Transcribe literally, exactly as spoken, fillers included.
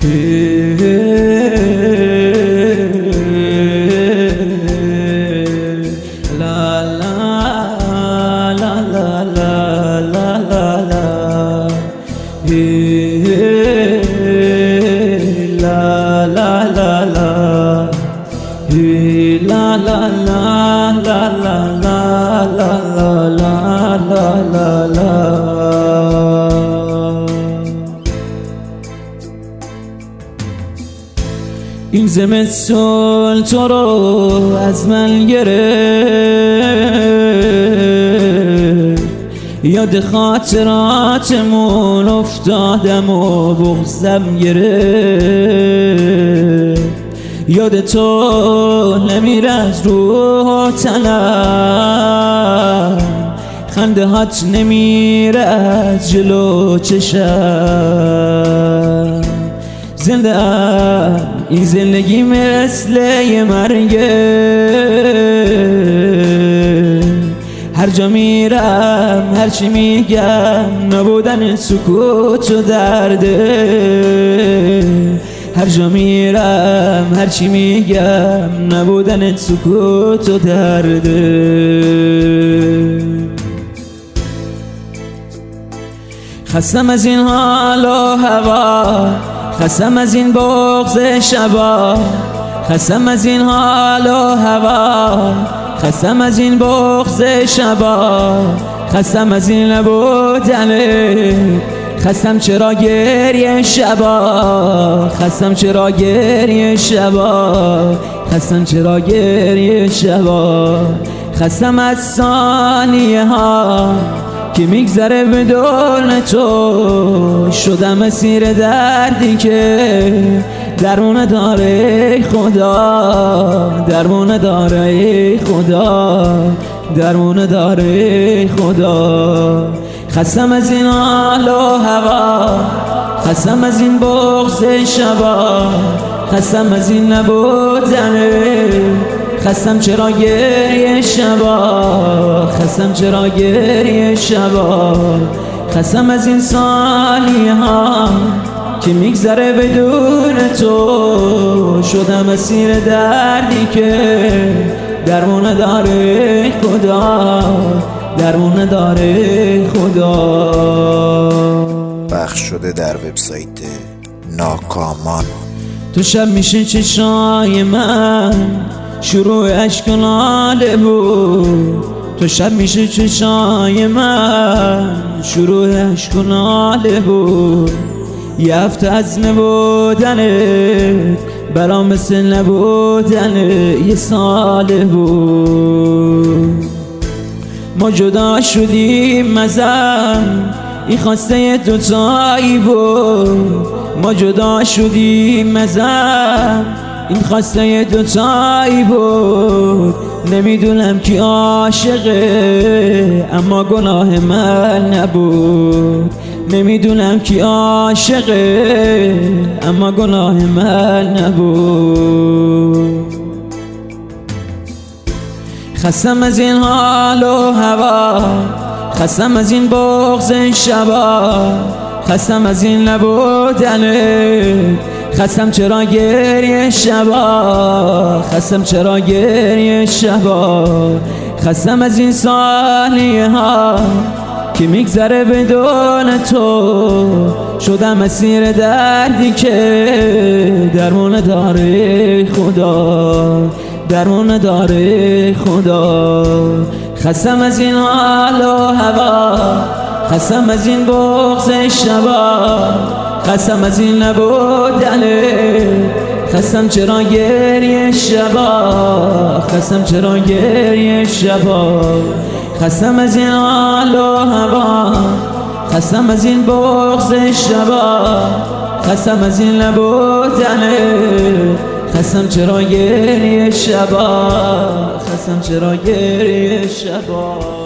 لا لا لا لا لا لا لا لا لا لا لا لا لا لا لا لا لا لا لا لا. این زمستون تو رو از من گرفت، یاد خاطراتمون افتادم و بغضم گرفت، یاد تو نمیره از رو تنم، خنده هات نمیره از جلو چشم. زنده ام این زندگی مثل یه مرگه، هر جا میرم هرچی میگم نبودن سکوت و درده، هر جا میرم هرچی میگم نبودن سکوت و درده. خستم از این حال و هوا، خستم از این بغض شبا، خستم از این حال و هوا، خستم از این بغض شبا، خستم از این نبودنه، خستم چرا گریه شبا، خستم چرا گریه شبا، خستم چرا گریه شبا، خستم از ثانیه ها که میگذره بدون تو، شدم اسیر دردی که درمون داره خدا، درمون داره خدا، درمون داره خدا. خستم از این حال و هوا، خستم از این بغض شبا، خستم از این نبودنه، خستم چرا گریه شبا، خستم چرا گریه شبا، خستم از این ثانیه ها که میگذره بدون تو، شدم اسیر دردی که درمون داره خدا، درمون داره خدا. پخش شده در وبسایت ناکامان. تو شب میشه چشای من شروع عشق و ناله بود، تو شب میشه چشای من شروع عشق و ناله بود، یه هفته از نبودنت برام مثل نبودن یه ساله بود. ما جدا شدیم مزم این خواسته دوتایی بود، ما جدا شدیم مزم این خواسته دوتایی بود. نمیدونم کی عاشقه اما گناه من نبود، نمیدونم کی عاشقه اما گناه من نبود. خستم از این حال و هوا، خستم از این بغض شبا، خستم از این نبودنه، خستم چرا گریه شبا، خستم چرا گریه شبا، خستم از این ثانیه ها که میگذره بدون تو، شدم اسیر دردی که درمون داره خدا، درمون داره خدا. خستم از این حال و هوا، خستم از این بغض شبا، خستم از این نبودنه، خستم چرا گریه شبا، خستم چرا گریه شبا، خستم از این حال و هوا، خستم از این بغض شبا، خستم از این نبودنه، خستم چرا گریه شبا، خستم چرا گریه شبا.